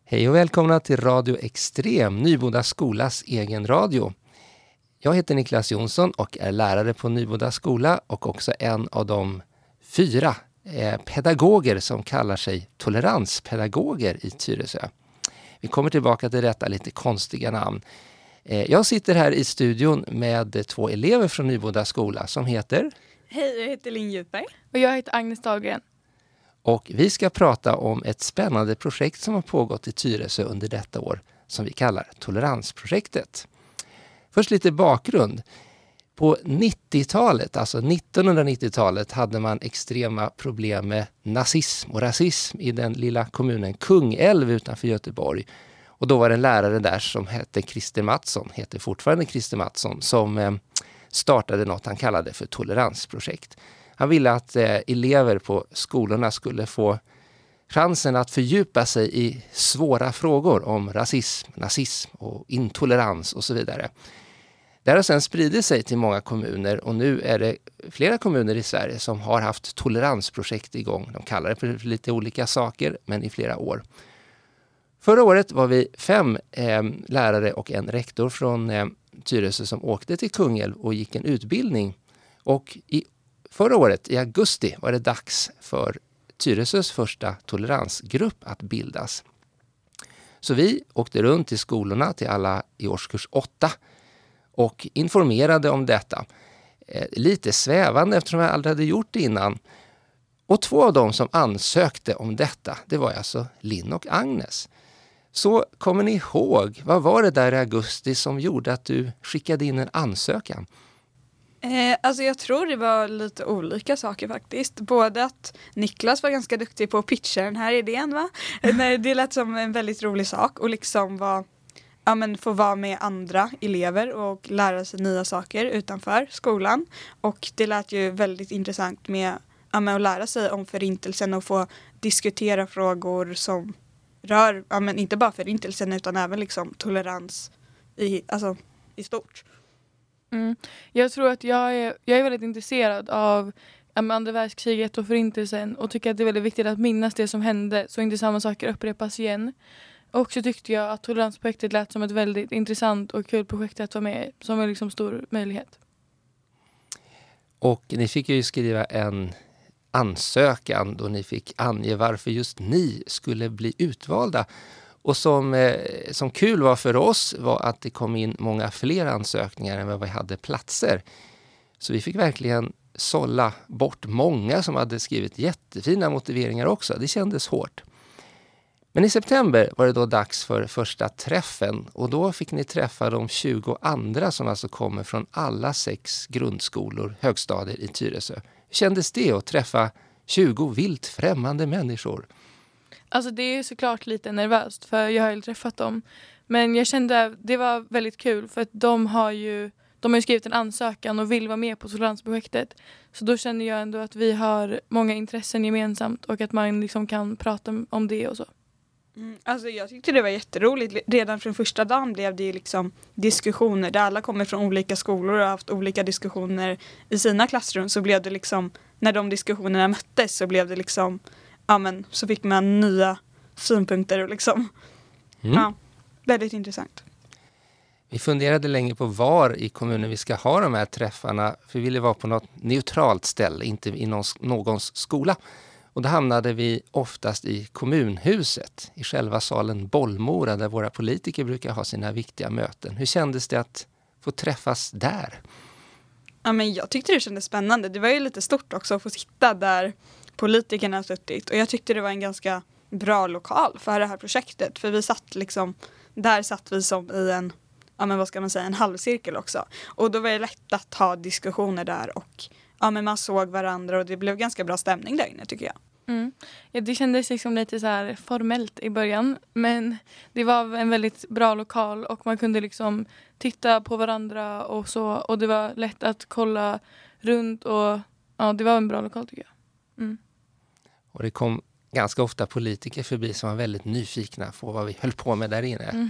Hej och välkomna till Radio Extrem, Nyboda skolas egen radio. Jag heter Niklas Jonsson och är lärare på Nyboda skola och också en av de 4 pedagoger som kallar sig toleranspedagoger i Tyresö. Vi kommer tillbaka till detta lite konstiga namn. Jag sitter här i studion med 2 elever från Nyboda skola som heter... Hej, jag heter Linn Djupberg. Och jag heter Agnes Dahlgren. Och vi ska prata om ett spännande projekt som har pågått i Tyresö under detta år som vi kallar Toleransprojektet. Först lite bakgrund. På 90-talet, alltså 1990-talet, hade man extrema problem med nazism och rasism i den lilla kommunen Kungälv utanför Göteborg. Och då var det en lärare där som hette Christer Mattsson, heter fortfarande Christer Mattsson, som startade något han kallade för toleransprojekt. Han ville att elever på skolorna skulle få chansen att fördjupa sig i svåra frågor om rasism, nazism och intolerans och så vidare. Det har sedan spridit sig till många kommuner och nu är det flera kommuner i Sverige som har haft toleransprojekt igång. De kallar det för lite olika saker, men i flera år. Förra året var vi 5 lärare och en rektor från Tyresö som åkte till Kungälv och gick en utbildning. Och förra året, i augusti, var det dags för Tyresös första toleransgrupp att bildas. Så vi åkte runt till skolorna, till alla i årskurs 8 och informerade om detta. Lite svävande eftersom jag aldrig hade gjort det innan. Och 2 av dem som ansökte om detta, det var alltså Linn och Agnes. Så kommer ni ihåg, vad var det där i augusti som gjorde att du skickade in en ansökan? Alltså jag tror det var lite olika saker faktiskt. Både att Niklas var ganska duktig på att pitcha den här idén, va? Det lät som en väldigt rolig sak och liksom få vara med andra elever och lära sig nya saker utanför skolan. Och det lät ju väldigt intressant med att lära sig om förintelsen och få diskutera frågor som rör, inte bara förintelsen utan även liksom tolerans i stort. Jag tror att jag är väldigt intresserad av andra världskriget och förintelsen och tycker att det är väldigt viktigt att minnas det som hände så inte samma saker upprepas igen. Och så tyckte jag att toleransprojektet lät som ett väldigt intressant och kul projekt att vara med som en liksom stor möjlighet. Och ni fick ju skriva en ansökan då ni fick ange varför just ni skulle bli utvalda. Och som kul var för oss var att det kom in många fler ansökningar än vad vi hade platser. Så vi fick verkligen sålla bort många som hade skrivit jättefina motiveringar också. Det kändes hårt. Men i september var det då dags för första träffen och då fick ni träffa de 20 andra som alltså kommer från alla 6 grundskolor, högstadier i Tyresö. Hur kändes det att träffa 20 vilt främmande människor? Alltså det är såklart lite nervöst för jag har ju träffat dem. Men jag kände att det var väldigt kul för att de har ju skrivit en ansökan och vill vara med på toleransprojektet. Så då känner jag ändå att vi har många intressen gemensamt och att man liksom kan prata om det och så. Alltså jag tyckte det var jätteroligt. Redan från första dagen blev det ju liksom diskussioner där alla kommer från olika skolor och har haft olika diskussioner i sina klassrum. Så blev det liksom, när de diskussionerna möttes så blev det liksom, så fick man nya synpunkter och liksom, väldigt intressant. Vi funderade länge på var i kommunen vi ska ha de här träffarna. För vi ville vara på något neutralt ställe, inte i någons skola. Och då hamnade vi oftast i kommunhuset, i själva salen Bollmora där våra politiker brukar ha sina viktiga möten. Hur kändes det att få träffas där? Ja, men jag tyckte det kändes spännande. Det var ju lite stort också att få sitta där politikerna har suttit. Och jag tyckte det var en ganska bra lokal för det här projektet. För vi satt liksom, där satt vi som i en, en halvcirkel också. Och då var det lätt att ha diskussioner där och man såg varandra och det blev ganska bra stämning där inne tycker jag. Ja, det kändes liksom lite så här formellt i början. Men det var en väldigt bra lokal och man kunde liksom titta på varandra och så. Och det var lätt att kolla runt och det var en bra lokal tycker jag. Och det kom ganska ofta politiker förbi som var väldigt nyfikna på vad vi höll på med där inne.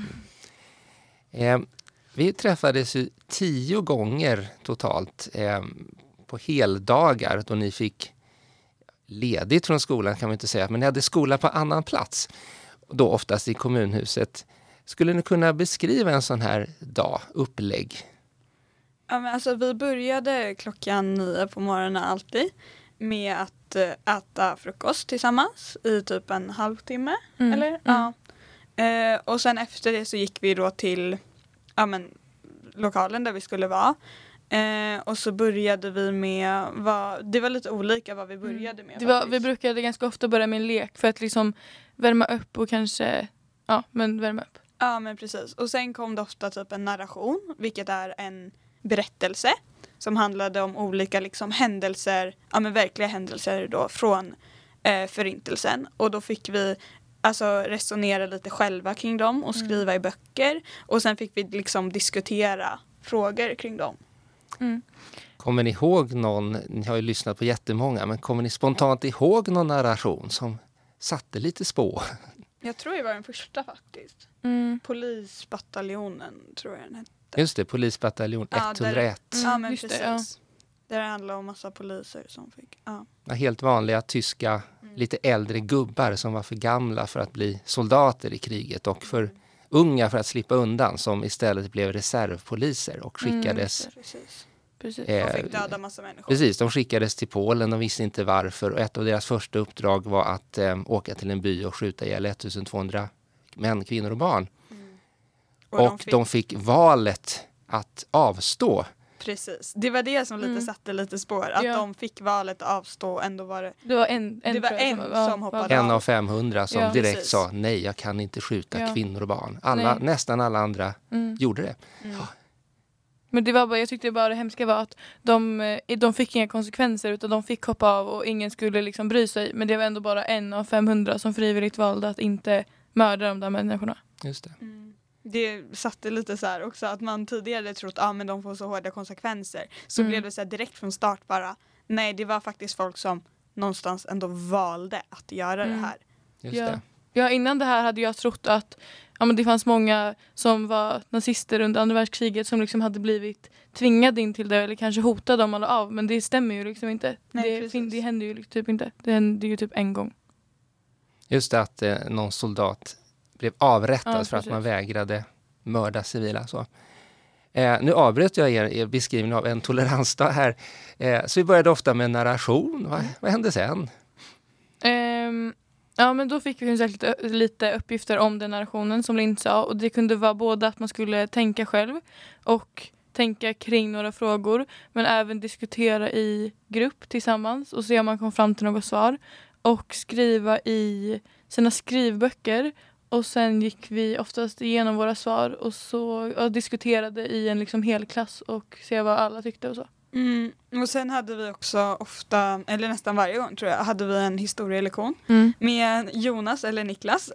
Vi träffades 10 gånger totalt på heldagar då ni fick ledigt från skolan kan man inte säga, men ni hade skola på annan plats. då oftast i kommunhuset. Skulle ni kunna beskriva en sån här dag, upplägg? Ja, men alltså, vi började 9:00 på morgonen alltid med att äta frukost tillsammans i typ en halvtimme. Eller? Ja. Och sen efter det så gick vi då till lokalen där vi skulle vara. Och så började vi med, det var lite olika vad vi började med. Vi brukade ganska ofta börja med en lek för att liksom värma upp och kanske, värma upp. Ja, men precis. Och sen kom det ofta typ en narration, vilket är en berättelse som handlade om olika liksom händelser, verkliga händelser då från förintelsen. Och då fick vi resonera lite själva kring dem och skriva i böcker. Och sen fick vi liksom diskutera frågor kring dem. Kommer ni ihåg någon, ni har ju lyssnat på jättemånga, men kommer ni spontant ihåg någon narration som satte lite spår? Jag tror det var den första faktiskt. Polisbataljonen tror jag den hette. Just det, polisbataljon 101. Ja, men just precis. det, ja. Där det handlar om massa poliser som fick. Ja. Helt vanliga tyska, lite äldre gubbar som var för gamla för att bli soldater i kriget och för unga för att slippa undan, som istället blev reservpoliser och skickades. Precis. De fick döda massa människor. Precis, de skickades till Polen, de visste inte varför, och ett av deras första uppdrag var att åka till en by och skjuta ihjäl 1200 män, kvinnor och barn. Och de fick valet att avstå. Precis, det var det som lite satte lite spår. Att de fick valet att avstå och ändå var det... Det var en som hoppade av. En av 500 som direkt precis. sa nej, jag kan inte skjuta kvinnor och barn. Nästan alla andra gjorde det. Ja. Men det var bara, jag tyckte bara det hemska var att de fick inga konsekvenser utan de fick hoppa av och ingen skulle liksom bry sig. Men det var ändå bara 1 av 500 som frivilligt valde att inte mörda de där människorna. Just det. Det satte lite så här också att man tidigare trott men de får så hårda konsekvenser. Så blev det så här direkt från start bara, nej, det var faktiskt folk som någonstans ändå valde att göra det här. Just det. Ja, innan det här hade jag trott att det fanns många som var nazister under andra världskriget som liksom hade blivit tvingade in till det eller kanske hotade dem alla av. Men det stämmer ju liksom inte. Nej, det händer ju typ inte. Det händer ju typ en gång. Just det, att någon soldat blev avrättad för att precis. man vägrade mörda civila. Så. Nu avbröt jag er beskrivning av en toleransdag här. Så vi började ofta med narration. Vad hände sen? Men då fick vi lite uppgifter om den narrationen som Lind sa. Och det kunde vara både att man skulle tänka själv och tänka kring några frågor. Men även diskutera i grupp tillsammans och se om man kom fram till något svar. Och skriva i sina skrivböcker. Och sen gick vi oftast igenom våra svar och diskuterade i en liksom hel klass och se vad alla tyckte och så. Och sen hade vi också ofta, eller nästan varje gång tror jag, hade vi en historielektion med Jonas eller Niklas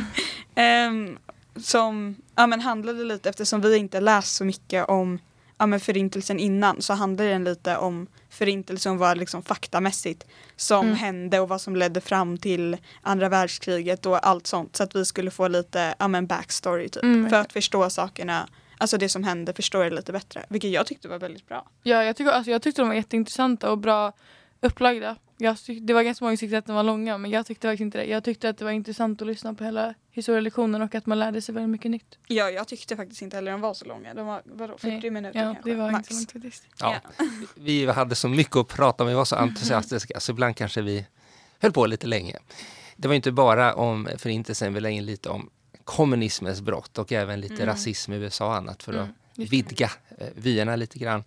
som handlade lite, eftersom vi inte läst så mycket om förintelsen innan, så handlade den lite om förintelsen var liksom faktamässigt som hände och vad som ledde fram till andra världskriget och allt sånt, så att vi skulle få lite backstory typ, för att förstå sakerna, alltså det som hände, förstå det lite bättre, vilket jag tyckte var väldigt bra. Ja, jag tyckte de var jätteintressanta och bra upplagda. Det var ganska många som tyckte att de var långa, men jag tyckte faktiskt inte det. Jag tyckte att det var intressant att lyssna på hela historielektionen och att man lärde sig väldigt mycket nytt. Ja, jag tyckte faktiskt inte heller de var så långa. De var 40 minuter kanske. Det var max. inte så långt faktiskt. Ja. Vi hade så mycket att prata om, vi var så entusiastiska, så ibland kanske vi höll på lite länge. Det var inte bara om förintelsen, vi la in lite om kommunismens brott och även lite rasism i USA och annat för att vidga vyerna lite grann.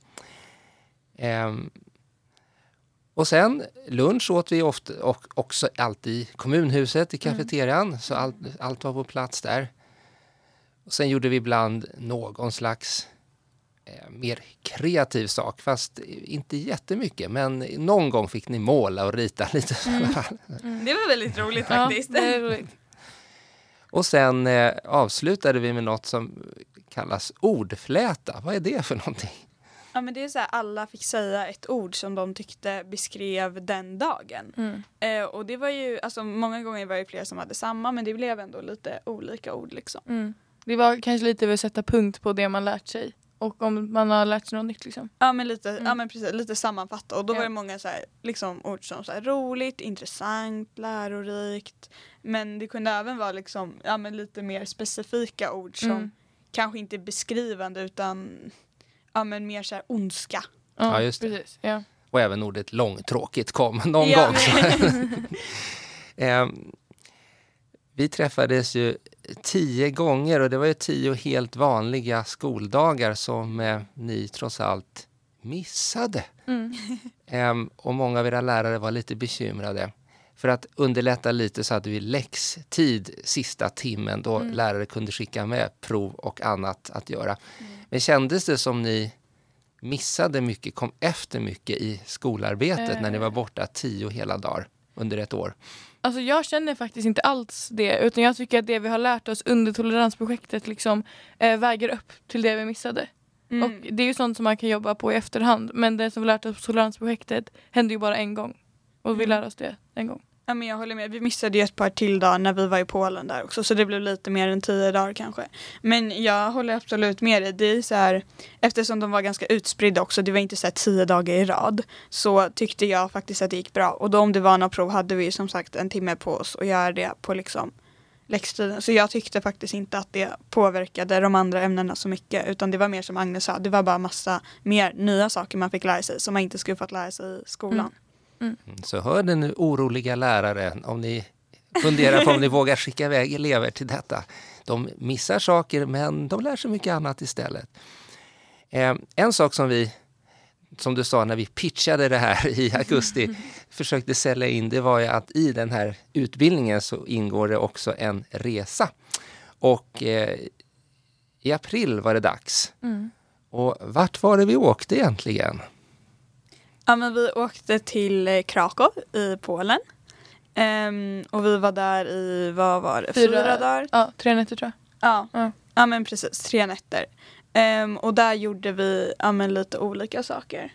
Och sen lunch åt vi ofta och också alltid i kommunhuset i kafeterian, så allt var på plats där. Och sen gjorde vi ibland någon slags mer kreativ sak, fast inte jättemycket, men någon gång fick ni måla och rita lite. Det var väldigt roligt faktiskt. Ja, det är roligt. Och sen avslutade vi med något som kallas ordfläta. Vad är det för någonting? Ja, men det är så här, alla fick säga ett ord som de tyckte beskrev den dagen. Och det var ju, alltså många gånger var det flera som hade samma, men det blev ändå lite olika ord liksom. Det var kanske lite att sätta punkt på det man lärt sig och om man har lärt sig något nytt liksom. Ja men lite, ja men precis, lite sammanfatta. Och då var det många så här, liksom, ord som så här, roligt, intressant, lärorikt. Men det kunde även vara liksom, ja men lite mer specifika ord som kanske inte är beskrivande utan ja men mer så här ondska. Ja, just det. Precis, ja. Och även ordet långtråkigt kom någon gång. Vi träffades ju 10 gånger och det var ju 10 helt vanliga skoldagar som ni trots allt missade. Och många av era lärare var lite bekymrade. För att underlätta lite så hade vi läxtid sista timmen då lärare kunde skicka med prov och annat att göra. Men kändes det som ni missade mycket, kom efter mycket i skolarbetet när ni var borta 10 hela dagar under ett år? Alltså jag känner faktiskt inte alls det, utan jag tycker att det vi har lärt oss under toleransprojektet liksom väger upp till det vi missade. Och det är ju sånt som man kan jobba på i efterhand, men det som vi lärt oss på toleransprojektet hände ju bara en gång. Och vi lär oss det en gång. Ja men jag håller med, vi missade ju ett par till dagar när vi var i Polen där också, så det blev lite mer än 10 dagar kanske. Men jag håller absolut med dig, det är så här, eftersom de var ganska utspridda också, det var inte så här 10 dagar i rad, så tyckte jag faktiskt att det gick bra. Och då om det var några prov hade vi som sagt en timme på oss att göra det på liksom läxtiden. Så jag tyckte faktiskt inte att det påverkade de andra ämnena så mycket, utan det var mer som Agnes sa, det var bara massa mer nya saker man fick lära sig som man inte skulle fått lära sig i skolan. Så hör ni nu oroliga lärare, om ni funderar på om ni vågar skicka iväg elever till detta. De missar saker men de lär sig mycket annat istället. En sak som vi, som du sa när vi pitchade det här i augusti, försökte sälja in, det var ju att i den här utbildningen så ingår det också en resa. Och i april var det dags. Och vart var det vi åkte egentligen? Ja men vi åkte till Krakow i Polen. Och vi var där i, vad var det? 4 dagar? Ja, 3 nätter tror jag. Ja men precis, 3 nätter. Och där gjorde vi men lite olika saker.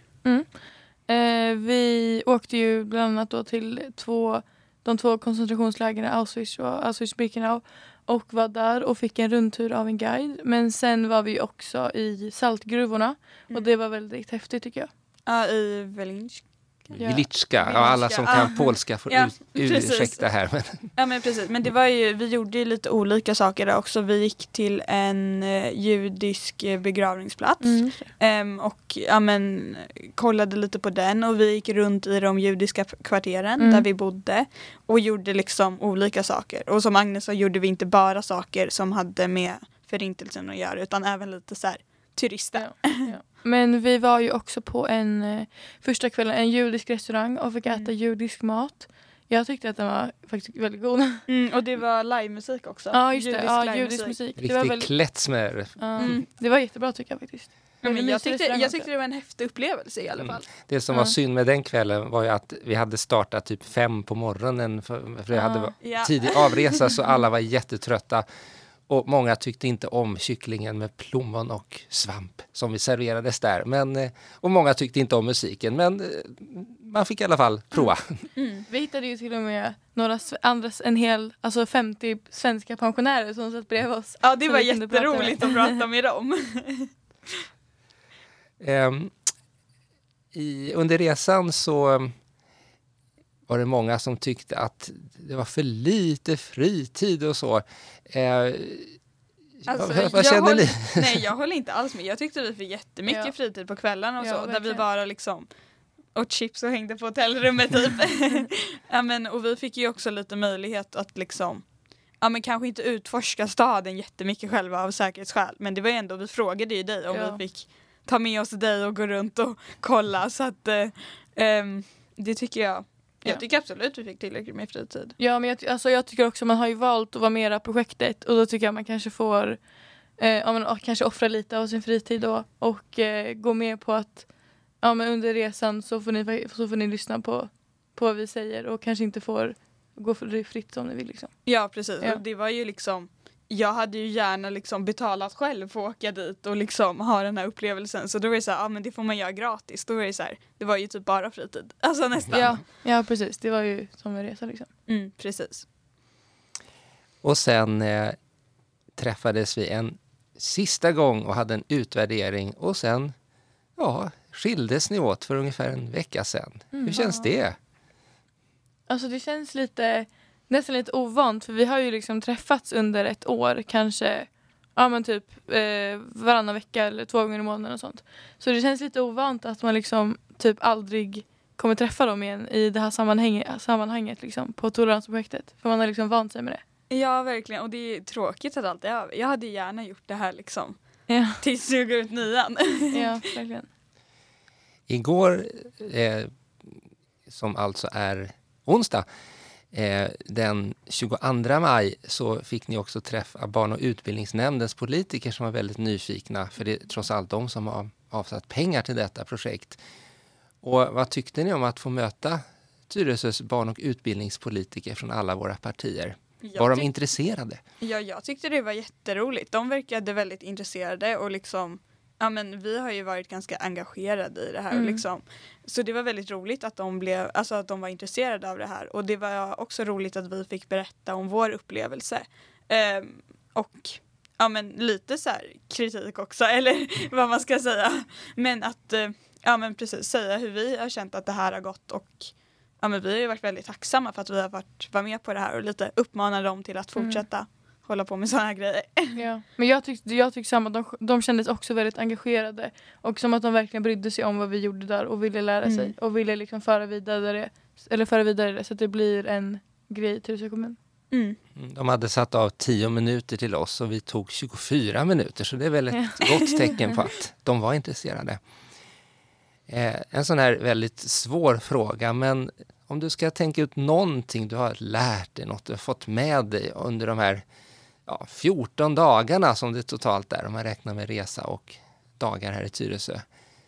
Vi åkte ju bland annat då till de 2 koncentrationslägren, Auschwitz och Auschwitz-Birkenau, och var där och fick en rundtur av en guide. Men sen var vi också i saltgruvorna och det var väldigt häftigt tycker jag. Ja, i Wieliczka. Wieliczka. Ja, alla som kan polska får ursäkta här. Men. Ja men precis, men det var ju, vi gjorde ju lite olika saker där också. Vi gick till en judisk begravningsplats och kollade lite på den, och vi gick runt i de judiska kvarteren där vi bodde och gjorde liksom olika saker. Och som Agnes sa gjorde vi inte bara saker som hade med förintelsen att göra, utan även lite så här turister. Ja. Men vi var ju också på första kvällen en judisk restaurang och fick äta judisk mat. Jag tyckte att den var faktiskt väldigt god. Och det var livemusik också. Ja, just det. Judisk musik. Riktigt det var väldigt klättsmär. Det var jättebra tycker jag faktiskt. Men jag tyckte det var en häftig upplevelse i alla fall. Det som var synd med den kvällen var ju att vi hade startat typ 5 på morgonen för det hade tidig avresa, så alla var jättetrötta. Och många tyckte inte om kycklingen med plommon och svamp som vi serverades där. Och många tyckte inte om musiken, men man fick i alla fall prova. Vi hittade ju till och med alltså 50 svenska pensionärer som satt bredvid oss. Ja, det var jätteroligt att prata med dem. Under resan så var det många som tyckte att det var för lite fritid och så. Vad känner ni? Nej, jag håller inte alls med. Jag tyckte vi fick jättemycket fritid på kvällarna och så. Verkligen. Där vi bara liksom åt chips och hängde på hotellrummet typ. Och vi fick ju också lite möjlighet att liksom kanske inte utforska staden jättemycket själva av säkerhetsskäl. Men det var ju ändå, vi frågade ju dig om vi fick ta med oss dig och gå runt och kolla. Så att det tycker jag. Jag tycker absolut vi fick tillräckligt med fritid. Ja, men jag tycker också man har ju valt att vara mera projektet, och då tycker jag man kanske får kanske offra lite av sin fritid då, och gå med på att under resan så får ni lyssna på vad vi säger och kanske inte får gå fritt som ni vill liksom. Ja, precis. Ja. Och det var ju liksom, jag hade ju gärna liksom betalat själv för att åka dit och liksom ha den här upplevelsen. Så då var det så här, men det får man göra gratis. Då var det så här, det var ju typ bara fritid. Alltså nästan. Ja, precis. Det var ju som en resa liksom. Precis. Och sen träffades vi en sista gång och hade en utvärdering och sen skildes ni åt för ungefär en vecka sedan. Hur känns det? Alltså det känns nästan lite ovant, för vi har ju liksom träffats under ett år, kanske typ varannan vecka eller 2 gånger i månaden och sånt. Så det känns lite ovant att man liksom typ aldrig kommer träffa dem igen i det här sammanhanget liksom, på toleransprojektet. För man har liksom vant sig med det. Ja, verkligen. Och det är tråkigt att allt är över. Jag hade gärna gjort det här liksom tills jag går ut 9. Ja, verkligen. Igår, som alltså är onsdag, den 22 maj så fick ni också träffa barn- och utbildningsnämndens politiker som var väldigt nyfikna, för det är trots allt de som har avsatt pengar till detta projekt. Och vad tyckte ni om att få möta Tyresös barn- och utbildningspolitiker från alla våra partier? Var de intresserade? Ja, jag tyckte det var jätteroligt. De verkade väldigt intresserade och liksom, vi har ju varit ganska engagerade i det här. Liksom. Så det var väldigt roligt att att de var intresserade av det här. Och det var också roligt att vi fick berätta om vår upplevelse. Och lite så här kritik också, eller vad man ska säga. Men att precis säga hur vi har känt att det här har gått, och vi har ju varit väldigt tacksamma för att vi har varit med på det här och lite uppmana dem till att fortsätta hålla på med sådana här grejer. Ja, men jag tyckte samma. De kändes också väldigt engagerade och som att de verkligen brydde sig om vad vi gjorde där och ville lära sig och ville liksom föra vidare det så att det blir en grej till Tyresö kommun. De hade satt av 10 minuter till oss och vi tog 24 minuter, så det är väl ett gott tecken på att de var intresserade. En sån här väldigt svår fråga, men om du ska tänka ut någonting du har lärt dig, något du har fått med dig under de här 14 dagarna som det totalt är, om man räknar med resa och dagar här i Tyresö.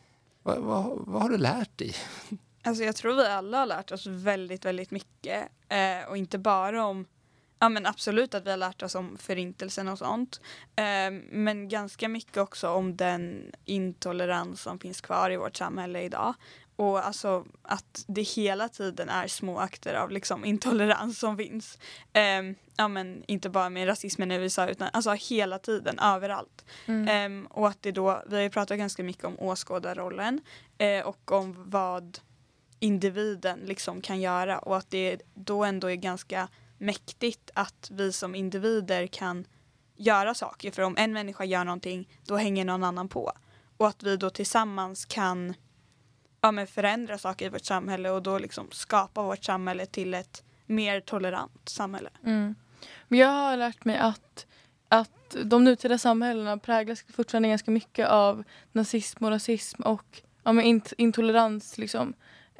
Vad har du lärt dig? Alltså jag tror vi alla har lärt oss väldigt, väldigt mycket. Och inte bara om, absolut att vi har lärt oss om förintelsen och sånt. Men ganska mycket också om den intolerans som finns kvar i vårt samhälle idag. Och alltså att det hela tiden är små akter av liksom intolerans som finns. Inte bara med rasismen i USA, utan alltså hela tiden, överallt. Och att det då, vi har ju pratat ganska mycket om åskådarrollen och om vad individen liksom kan göra. Och att det då ändå är ganska mäktigt att vi som individer kan göra saker. För om en människa gör någonting, då hänger någon annan på. Och att vi då tillsammans kan förändra saker i vårt samhälle och då liksom skapa vårt samhälle till ett mer tolerant samhälle. Men jag har lärt mig att de nutida samhällena präglas fortfarande ganska mycket av nazism och rasism och intolerans liksom.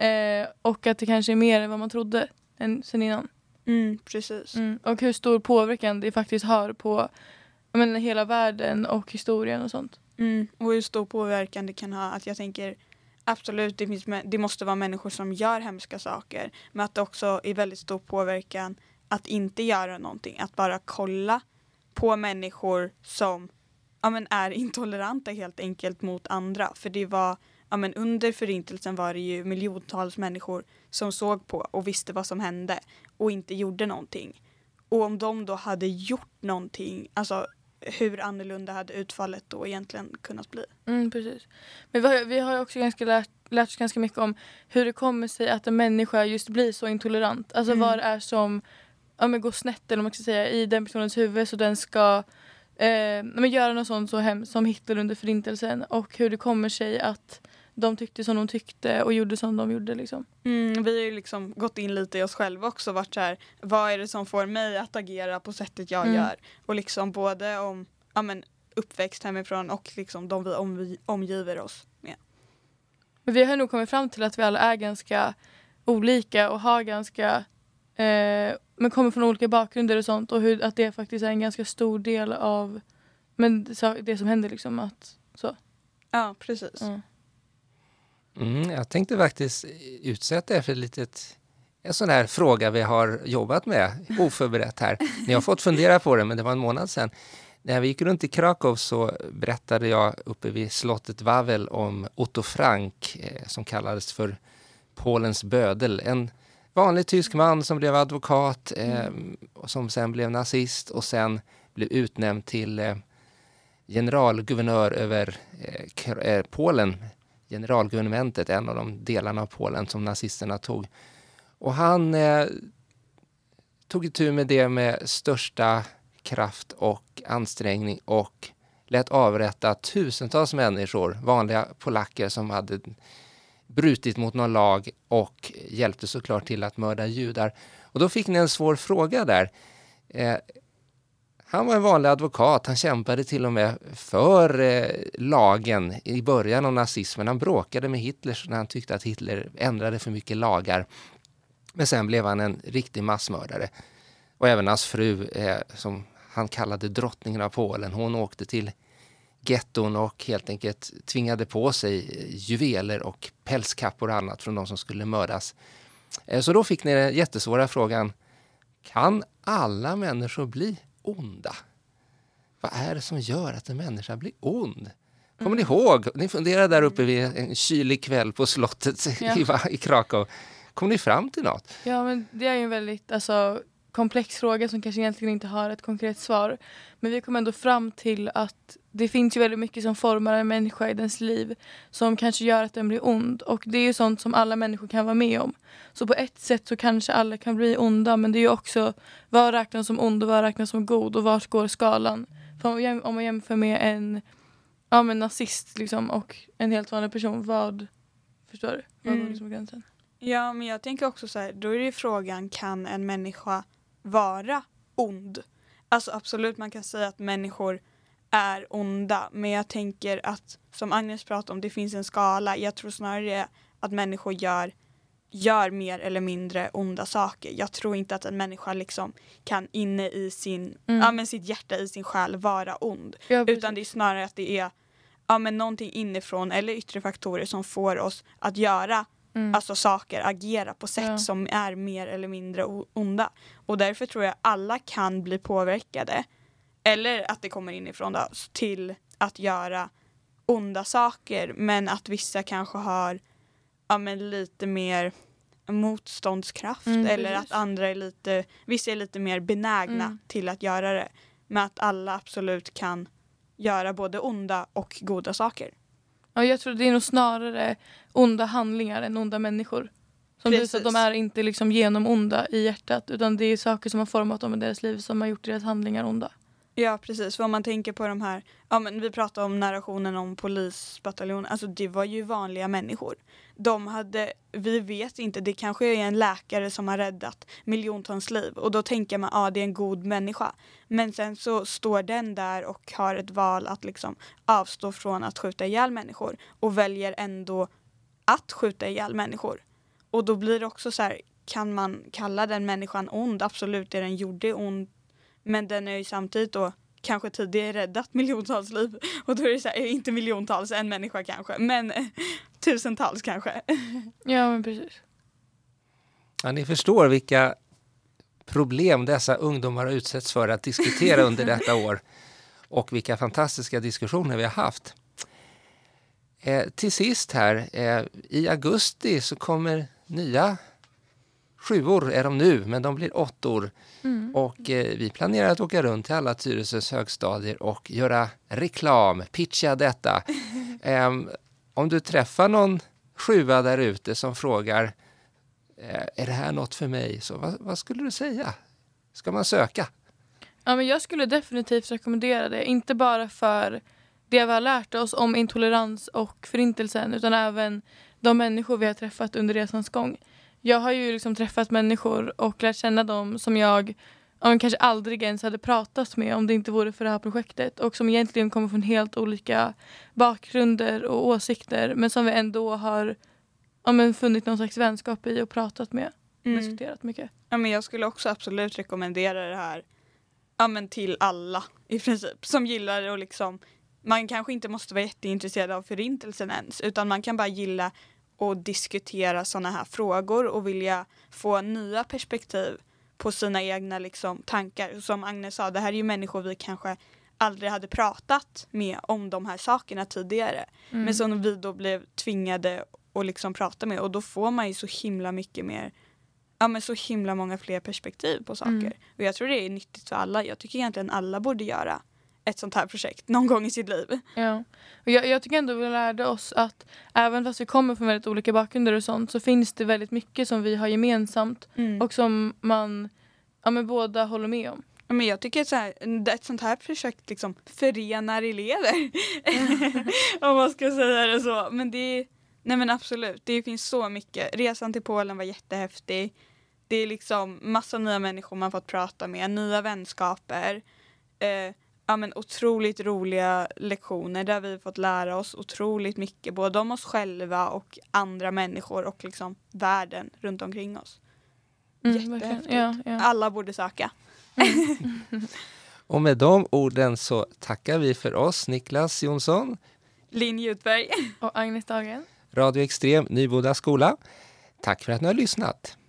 Och att det kanske är mer än vad man trodde sen innan. Precis. Och hur stor påverkan det faktiskt har på hela världen och historien och sånt. Och hur stor påverkan det kan ha. Att jag tänker, absolut, det måste vara människor som gör hemska saker. Men att det också är väldigt stor påverkan att inte göra någonting. Att bara kolla på människor som är intoleranta helt enkelt mot andra. För det var, under förintelsen var det ju miljontals människor som såg på och visste vad som hände och inte gjorde någonting. Och om de då hade gjort någonting, alltså hur annorlunda hade utfallet då egentligen kunnat bli. Precis. Men vi har också lärt oss ganska mycket om hur det kommer sig att en människa just blir så intolerant. Alltså vad det är som går snett, eller man ska säga, i den personens huvud, så den ska göra något sånt så hemskt som Hitler under förintelsen, och hur det kommer sig att de tyckte som de tyckte och gjorde som de gjorde liksom. Vi har ju liksom gått in lite i oss själva också, varit så här, vad är det som får mig att agera på sättet jag gör, och liksom både om uppväxt hemifrån och liksom de vi omgiver oss med. Men vi har nog kommit fram till att vi alla är ganska olika och har ganska men kommer från olika bakgrunder och sånt, och att det faktiskt är en ganska stor del av det som händer liksom, att så. Ja, precis. Jag tänkte faktiskt utsätta er för en sån här fråga vi har jobbat med oförberett här. Ni har fått fundera på det, men det var en månad sedan. När vi gick runt i Krakow så berättade jag uppe vid slottet Wawel om Otto Frank, som kallades för Polens bödel. En vanlig tysk man som blev advokat, och som sen blev nazist och sen blev utnämnd till generalguvernör över Polen, generalguvernementet, en av de delarna av Polen som nazisterna tog. Och han tog itu med det med största kraft och ansträngning och lät avrätta tusentals människor, vanliga polacker som hade brutit mot någon lag och hjälpte såklart till att mörda judar. Och då fick ni en svår fråga där. Han var en vanlig advokat, han kämpade till och med för lagen i början av nazismen. Han bråkade med Hitler när han tyckte att Hitler ändrade för mycket lagar. Men sen blev han en riktig massmördare. Och även hans fru, som han kallade drottningen av Polen, hon åkte till getton och helt enkelt tvingade på sig juveler och pälskappor och annat från de som skulle mördas. Så då fick ni den jättesvåra frågan, kan alla människor bli onda? Vad är det som gör att en människa blir ond? Kommer ni ihåg? Ni funderade där uppe vid en kylig kväll på slottet i Krakow. Kom ni fram till något? Ja, men det är ju en väldigt komplex fråga som kanske egentligen inte har ett konkret svar. Men vi kom ändå fram till att det finns ju väldigt mycket som formar en människa i dens liv som kanske gör att den blir ond. Och det är ju sånt som alla människor kan vara med om. Så på ett sätt så kanske alla kan bli onda, men det är ju också vad räknas som ond och vad räknas som god och var går skalan. För om man jämför med en nazist liksom, och en helt vanlig person, förstår du? Vad går liksom gränsen? Ja, men jag tänker också så här, då är det frågan, kan en människa vara ond? Alltså absolut, man kan säga att människor är onda, men jag tänker att, som Agnes pratade om, det finns en skala. Jag tror snarare att människor gör mer eller mindre onda saker. Jag tror inte att en människa liksom kan inne i sitt hjärta, i sin själ vara ond. Ja, utan det är snarare att det är någonting inifrån eller yttre faktorer som får oss att göra alltså saker, agera på sätt som är mer eller mindre onda. Och därför tror jag alla kan bli påverkade, eller att det kommer inifrån då, till att göra onda saker, men att vissa kanske har lite mer motståndskraft, eller att andra vissa är lite mer benägna till att göra det, men att alla absolut kan göra både onda och goda saker. Ja, jag tror det är nog snarare onda handlingar än onda människor. Som visar att de är inte liksom genom onda i hjärtat, utan det är saker som har format dem i deras liv som har gjort deras handlingar onda. Ja, precis. För om man tänker på de här, vi pratar om narrationen om polisbataljon, alltså det var ju vanliga människor. Vi vet inte, det kanske är en läkare som har räddat miljontals liv, och då tänker man, det är en god människa. Men sen så står den där och har ett val att liksom avstå från att skjuta ihjäl människor, och väljer ändå att skjuta ihjäl människor. Och då blir det också så här, kan man kalla den människan ond? Absolut, det den gjorde ond. Men den är ju samtidigt då kanske tidigare räddat miljontals liv. Och då är det så här, inte miljontals, en människa kanske, men tusentals kanske. Ja, men precis. Ja, ni förstår vilka problem dessa ungdomar har utsätts för att diskutera under detta år. Och vilka fantastiska diskussioner vi har haft. Till sist här, i augusti så kommer nya 7-or är de nu, men de blir 8-or. Och vi planerar att åka runt till alla Tyresös högstadier och göra reklam, pitcha detta. Om du träffar någon 7:a där ute som frågar, är det här något för mig? Så vad skulle du säga? Ska man söka? Ja, men jag skulle definitivt rekommendera det. Inte bara för det vi har lärt oss om intolerans och förintelsen, utan även de människor vi har träffat under resans gång. Jag har ju liksom träffat människor och lärt känna dem som jag kanske aldrig ens hade pratat med om det inte vore för det här projektet. Och som egentligen kommer från helt olika bakgrunder och åsikter, men som vi ändå har funnit någon slags vänskap i och pratat med. Diskuterat mycket. Ja, men jag skulle också absolut rekommendera det här till alla i princip som gillar det, och liksom, man kanske inte måste vara jätteintresserad av förintelsen ens, utan man kan bara gilla och diskutera såna här frågor och vilja få nya perspektiv på sina egna liksom tankar. Som Agnes sa, det här är ju människor vi kanske aldrig hade pratat med om de här sakerna tidigare. Men som vi då blev tvingade att liksom prata med, och då får man ju så himla mycket mer, så himla många fler perspektiv på saker. Och jag tror det är nyttigt för alla. Jag tycker egentligen alla borde göra ett sånt här projekt någon gång i sitt liv. Ja. Och jag tycker ändå vi lärde oss att även fast vi kommer från väldigt olika bakgrunder och sånt, så finns det väldigt mycket som vi har gemensamt och som man båda håller med om. Men jag tycker att ett sånt här projekt liksom förenar elever. Om man ska säga det så. Men nej men absolut, det finns så mycket. Resan till Polen var jättehäftig. Det är liksom massa nya människor man fått prata med, nya vänskaper. Otroligt roliga lektioner där vi fått lära oss otroligt mycket. Både om oss själva och andra människor och liksom världen runt omkring oss. Jättehäftigt. Ja. Alla borde söka. Och med de orden så tackar vi för oss, Niklas Jonsson, Linn Jutberg och Agnes Dagen. Radio Extrem, Nyboda skola. Tack för att ni har lyssnat.